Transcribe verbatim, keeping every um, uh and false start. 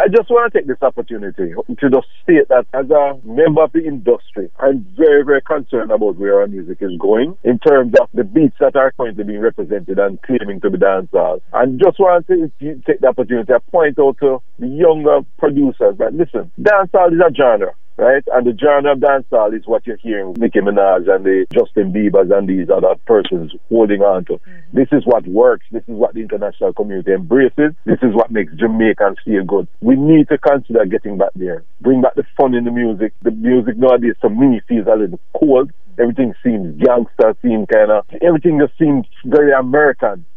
I just want to take this opportunity to just state that as a member of the industry, I'm very, very concerned about where our music is going in terms of the beats that are currently being represented and claiming to be dancehall. And just want to take the opportunity to point out to the younger producers that, listen, dancehall is a genre. Right? And the genre of dancehall is what you're hearing Nicki Minaj and the Justin Biebers and these other persons holding on to. Mm-hmm. This is what works. This is what the international community embraces. This is what makes Jamaica feel good. We need to consider getting back there. Bring back the fun in the music. The music nowadays, to me, feels a little cold. Everything seems gangster, seems kind of, everything just seems very American.